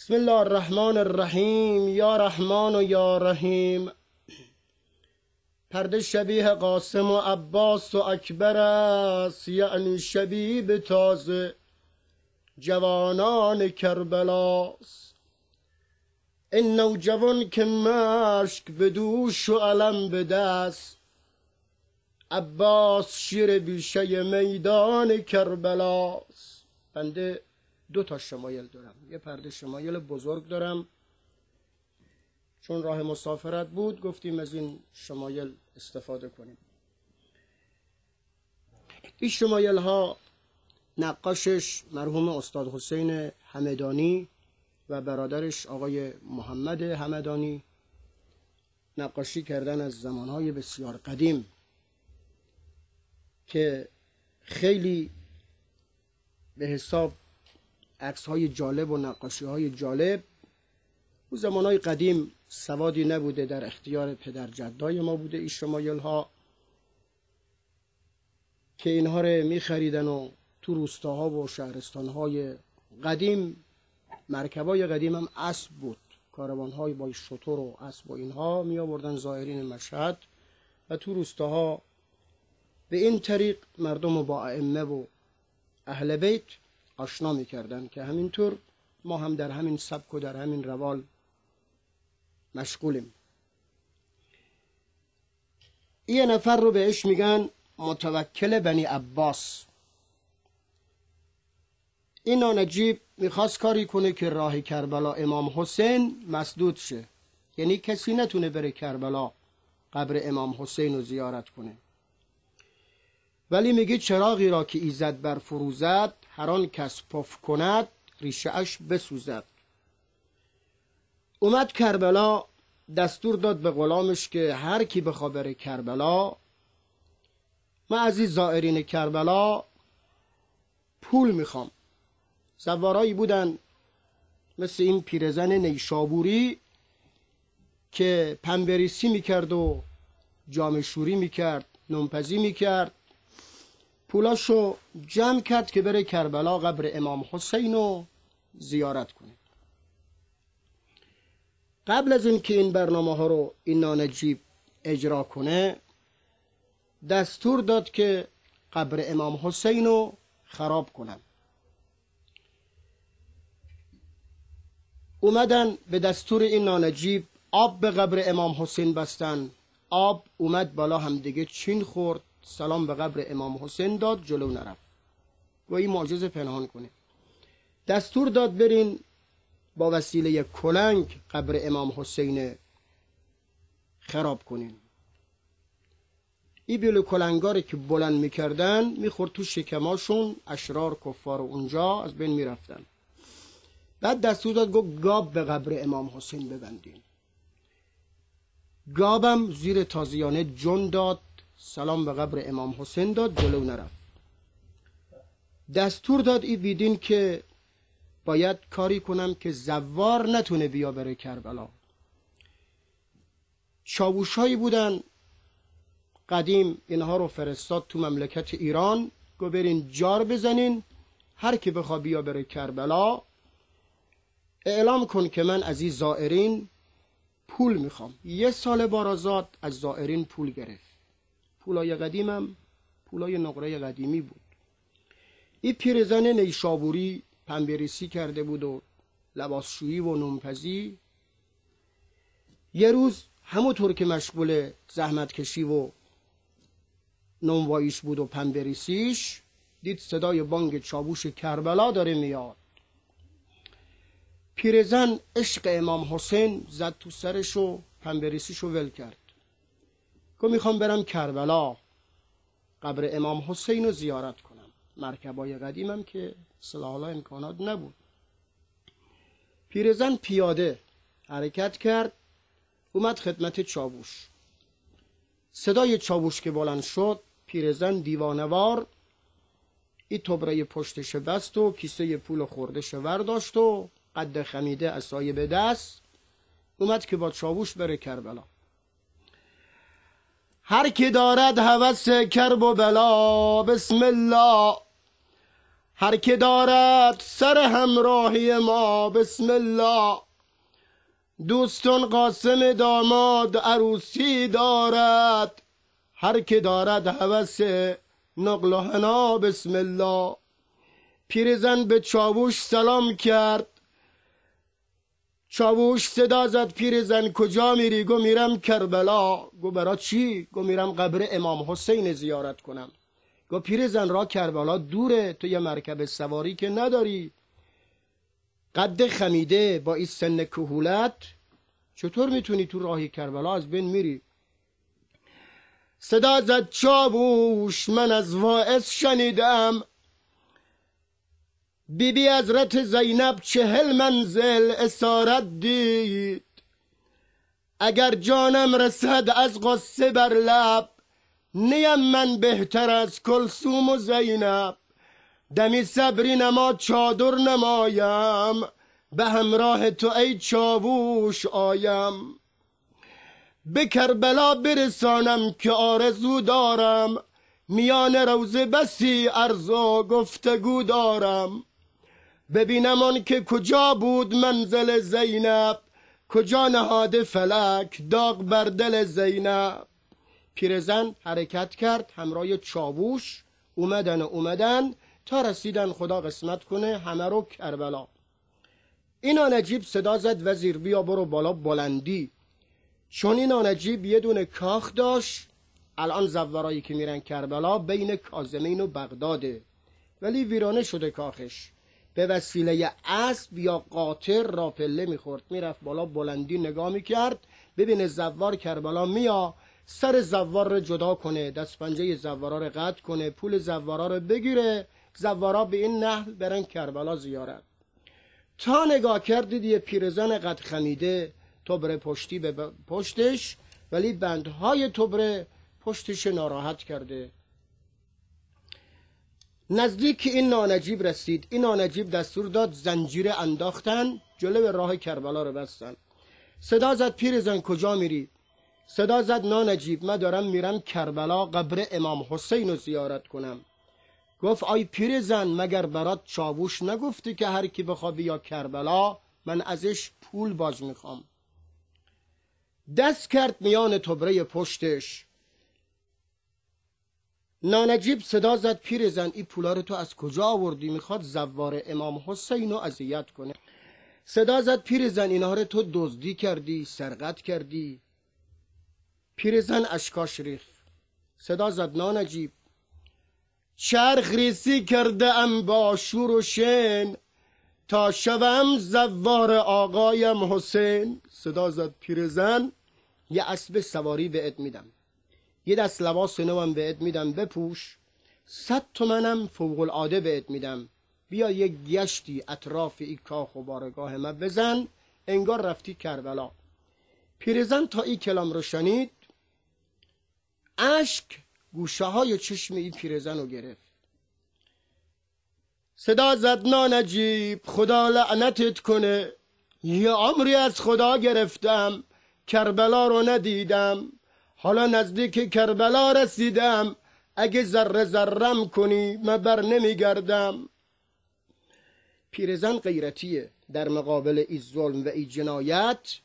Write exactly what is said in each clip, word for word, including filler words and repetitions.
بسم الله الرحمن الرحیم. یا رحمان و یا رحیم. پرده شبیه قاسم و عباس و اکبر است، یعنی شبیه به تازه جوانان کربلاست. این نوجوان که مشک به دوش و علم به دست، عباس شیر بیشه میدان کربلاست. بنده دو تا شمایل دارم، یه پرده شمایل بزرگ دارم، چون راه مسافرت بود گفتیم از این شمایل استفاده کنیم. این شمایل ها نقاشش مرحوم استاد حسین همدانی و برادرش آقای محمد همدانی نقاشی کردن از زمانهای بسیار قدیم که خیلی به حساب عکس های جالب و نقاشی های جالب. اون زمانهای قدیم سوادی نبوده، در اختیار پدر جدای ما بوده این شمایل ها که اینها رو می خریدن و تو روستاها و شهرستان های قدیم، مرکبای قدیم هم اسب بود، کاروان های با شتر و اسب و اینها می آوردن زائرین مشهد و تو روستاها به این طریق مردم با ائمه و اهل بیت آشنا می کردن که همینطور ما هم در همین سبک و در همین روال مشغولیم. یه نفر رو بهش میگن متوکل بنی عباس. این نجیب میخواست کاری کنه که راه کربلا امام حسین مسدود شه، یعنی کسی نتونه بره کربلا قبر امام حسین رو زیارت کنه. ولی میگه چراغی را که ایزد بر فروزد، هر آن کس پف کند ریشه اش بسوزد. اومد کربلا، دستور داد به غلامش که هر کی بخواد بره کربلا، من از این زائرین کربلا پول میخوام. سوارایی بودن مثل این پیرزن نیشابوری که پنبریسی میکرد و جام شوری میکرد، نونپزی میکرد، پولاشو جمع کرد که بره کربلا قبر امام حسین رو زیارت کنه. قبل از این که این برنامه ها رو این نجیب اجرا کنه، دستور داد که قبر امام حسین رو خراب کنن. اومدن به دستور این نجیب آب به قبر امام حسین بستن. آب اومد بالا، هم دیگه چین خورد، سلام به قبر امام حسین داد، جلو نرفت و این معجزه پنهان کنه. دستور داد برین با وسیله کلنگ قبر امام حسین خراب کنین. این بیل کلنگاری که بلند میکردن میخورد تو شکماشون، اشرار کفار اونجا از بین میرفتن. بعد دستور داد گفت گاب به قبر امام حسین ببندین. گابم زیر تازیانه جون داد، سلام به قبر امام حسین داد، جلو نرفت. دستور داد ای بیدین که باید کاری کنم که زوار نتونه بیا بره کربلا. چاووشایی بودن قدیم، اینها رو فرستاد تو مملکت ایران، گو برین جار بزنین، هر کی بخوا بیا بره کربلا اعلام کن که من از این زائرین پول میخوام. یه سال بارازاد از زائرین پول گرفت. پولای قدیمم پولای نقره قدیمی بود. این پیرزن نیشابوری پنبریسی کرده بود و لباسشویی و نونپزی. یه روز همونطور که مشغول زحمت کشی و نونواییش بود و پنبریسیش، دید صدای بانگ چاووش کربلا داره میاد. پیرزن عشق امام حسین زد تو سرش و پنبریسیشو ول کرد. که میخوام برم کربلا قبر امام حسین رو زیارت کنم. مرکبای قدیمم که صلاح‌الله امکانات نبود. پیرزن پیاده حرکت کرد، اومد خدمت چاووش. صدای چاووش که بلند شد، پیرزن دیوانوار این تبره پشتش بست و کیسه پول خوردش ورداشت و قد خمیده عصای به دست اومد که با چاووش بره کربلا. هر کی دارد هوس کرب و بلا، بسم الله هر که دارد سر همراهی ما بسم الله، دوستان قاسم داماد عروسی دارد، هر که دارد هوس نقل و حنا بسم الله. پیرزن به چاووش سلام کرد، چاووش صدا زد پیرزن کجا میری؟ گو میرم کربلا. گو برا چی؟ گو میرم قبر امام حسین زیارت کنم. گو پیرزن را کربلا دوره، تو یه مرکب سواری که نداری، قد خمیده با این سن کهولت چطور میتونی تو راهی کربلا از بین میری؟ صدا زد چاووش من از واعظ شنیدم، بی بی حضرت زینب چهل منزل اسارت دید، اگر جانم رسد از غصه بر لب، نیم من بهتر از کلثوم و زینب. دمی صبری نما چادر نمایم، به همراه تو ای چاووش آیم. به کربلا برسانم که آرزو دارم، میان روزه بسی عرض و گفتگو دارم. ببینم آن که کجا بود منزل زینب، کجا نهاده فلک داغ بر دل زینب. پیرزن حرکت کرد همراه چاووش، اومدن و اومدن تا رسیدن خدا قسمت کنه همه رو کربلا. اینا نجیب صدا زد وزیر بیا برو بالا بلندی، چون اینا نجیب یه دونه کاخ داشت. الان زوارایی که میرن کربلا بین کاظمین و بغداده، ولی ویرانه شده کاخش. به وسیله اسب یا قاطر را پله میخورد، میرفت بالا بلندی نگاه میکرد ببینه زوار کربلا میا، سر زوار رو جدا کنه، دست پنجه زوارا رو قطع کنه، پول زوارا رو بگیره، زوارا به این نحو برن کربلا زیارت. تا نگاه کرد دید یه پیرزن قد خمیده، تبر پشتی به پشتش، ولی بندهای تبر پشتش ناراحت کرده. نزدیک این نانجیب رسید. این نانجیب دستور داد زنجیر انداختن، جلو راه کربلا رو بستن. صدا زد پیرزن کجا میری؟ صدا زد نانجیب من دارم میرم کربلا قبر امام حسین رو زیارت کنم. گفت آی پیرزن مگر برات چاووش نگفتی که هر کی بخوا بیا کربلا من ازش پول باز میخوام؟ دست کرد میان تبره پشتش. نانجیب صدا زد پیرزن این پولا رو تو از کجا آوردی؟ میخواد زوار امام حسین رو اذیت کنه. صدا زد پیرزن اینها رو تو دزدی کردی، سرقت کردی. پیرزن اشکاش ریخت. صدا زد نانجیب چرخ ریسی کرده ام با شور و شن، تا شوم زوار آقایم حسین. صدا زد پیرزن یه اسب سواری بهت میدم، یه دست لباس نوم بهت میدم بپوش، صد تومنم فوق العاده بهت میدم، بیا یه گشتی اطراف این کاخ و بارگاه من بزن انگار رفتی کربلا. پیرزن تا این کلام رو شنید اشک گوشه های چشم این پیرزن رو گرفت. صدا زد نانجیب خدا لعنتت کنه، یه عمری از خدا گرفتم کربلا رو ندیدم، حالا نزدیک کربلا رسیدم، اگه ذره ذرم کنی من بر نمیگردم. پیرزن غیرتیه در مقابل ای ظلم و ای جنایت.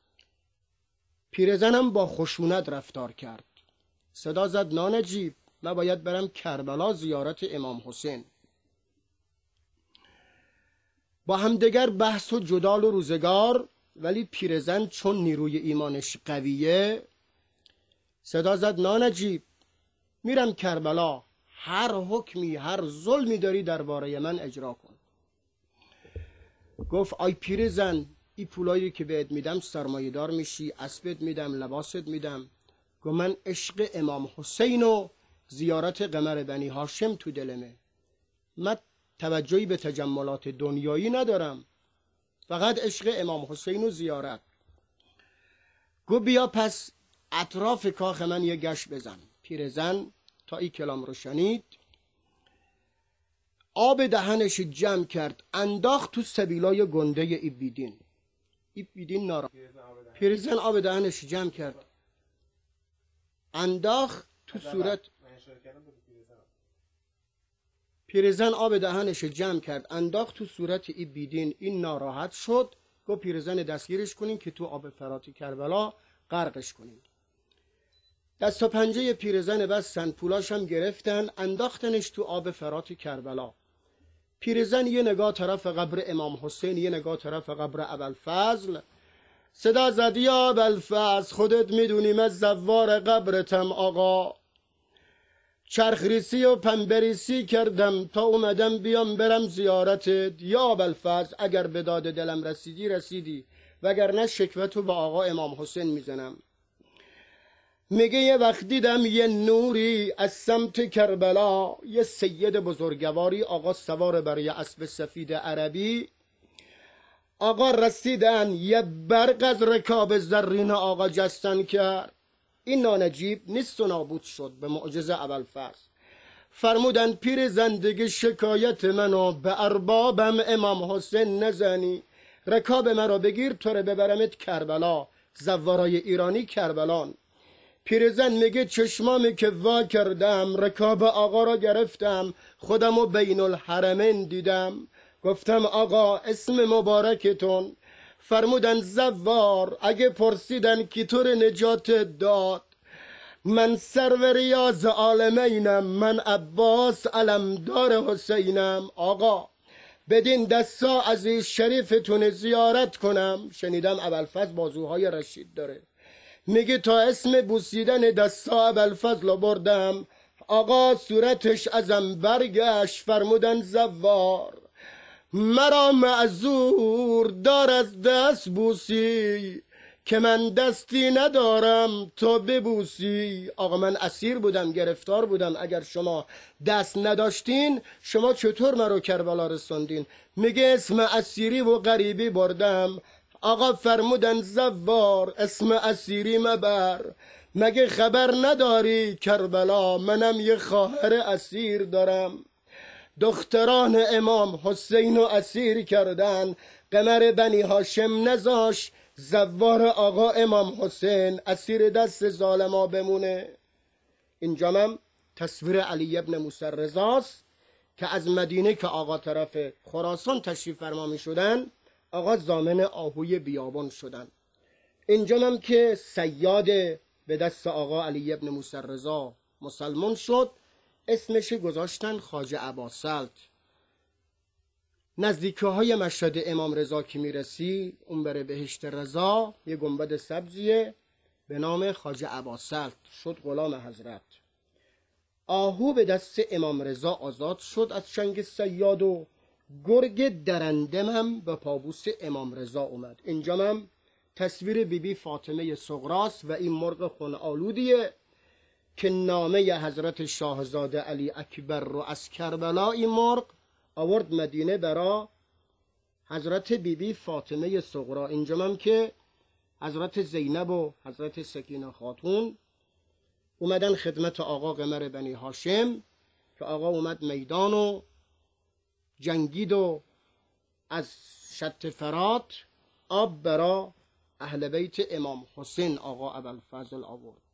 پیرزنم با خشونت رفتار کرد. صدا زد نانجیب من باید برم کربلا زیارت امام حسین. با همدیگر بحث و جدال و روزگار، ولی پیرزن چون نیروی ایمانش قویه صدا زد نانجیب میرم کربلا، هر حکمی هر ظلمی داری درباره من اجرا کن. گفت آی پیرزن این پولایی که بهت میدم سرمایه دار میشی، اسبت میدم، لباست میدم. گفت من عشق امام حسین و زیارت قمر بنی هاشم تو دلمه، من توجهی به تجملات دنیایی ندارم، فقط عشق امام حسین و زیارت. گفت بیا پس اطراف کاخ من یه گشت بزن. پیرزن تا این کلام رو شنید آب دهنش جمع کرد انداخت تو سبیلای گنده ای بیدین. ای بیدین نارا پیرزن آب دهنش جمع کرد انداخت تو صورت پیرزن آب دهنش جمع کرد انداخت تو صورت ای بیدین. این ناراحت شد، گفت پیرزن دستگیرش کنین که تو آب فرات کربلا غرقش کنین. دست و پنجه پیرزن بستن، پولاش هم گرفتن انداختنش تو آب فرات کربلا. پیرزن یه نگاه طرف قبر امام حسین، یه نگاه طرف قبر ابوالفضل. صدا زد یا ابوالفضل خودت میدونی من زوار قبرتم آقا، چرخریسی و پنبریسی کردم تا اومدم بیام برم زیارتت. یا ابوالفضل اگر به داد دلم رسیدی رسیدی، وگرنه شکوتو با آقا امام حسین میزنم. میگه یه وقت دیدم یه نوری از سمت کربلا، یه سید بزرگواری آقا سوار بر یه اسب سفید عربی. آقا رسیدن یه برق از رکاب زرین آقا جستن کرد. این نانجیب نیست و نابود شد به معجزه ابوالفضل. فرمودن پیر زندگی شکایت منو به اربابم امام حسین نزنی، رکاب مرا بگیر تو رو ببرمت کربلا، زوارای ایرانی کربلان. پیرزن میگه چشمامی که وا کردم رکاب آقا را گرفتم، خودمو بین الحرمین دیدم. گفتم آقا اسم مبارکتون؟ فرمودن زوار. اگه پرسیدن کی تو رو نجات داد، من سرور ریاض عالمینم، من عباس علمدار حسینم. آقا بدین دستا عزیز شریفتون زیارت کنم. شنیدم ابوالفضل بازوهای رشید داره. میگه تا اسم بوسیدن دستا ابوالفضل بردم، آقا صورتش ازم برگشت. فرمودن زوار مرا معذور دار از دست بوسی، که من دستی ندارم تا ببوسی. آقا من اسیر بودم، گرفتار بودم، اگر شما دست نداشتین شما چطور مرا کربلا رسوندین؟ میگه اسم اسیری و غریبی بردم. آقا فرمودن زوار اسم اسیری مبر، مگه خبر نداری کربلا منم یه خواهر اسیر دارم. دختران امام حسین رو اسیر کردن، قمر بنی هاشم نزاش زوار آقا امام حسین اسیر دست ظالما بمونه. اینجا هم تصویر علی ابن موسی رضاست که از مدینه که آقا طرف خراسان تشریف فرما می شدن، آقا ضامن آهوی بیابان شدن. اینجا هم که صیاد به دست آقا علی ابن موسی رضا مسلمان شد، اسمش گذاشتن خواجه اباسلط. نزدیکه های مشهد امام رضا که میرسی اون بره بهشت رضا، یه گنبد سبزیه به نام خواجه اباسلط، شد غلام حضرت. آهو به دست امام رضا آزاد شد از چنگ صیاد و گرگ درندم هم به پابوس امام رضا اومد. اینجا هم تصویر بیبی بی فاطمه صغراست و این مرغ خون آلودیه که نامه حضرت شاهزاده علی اکبر رو از کربلا این مرغ آورد مدینه برا حضرت بیبی بی فاطمه صغرا. اینجا هم که حضرت زینب و حضرت سکینه خاتون اومدن خدمت آقا قمر بنی هاشم که آقا اومد میدان و جنگید و از شط فرات آب برا اهل بیت امام حسین آقا ابوالفضل آورد.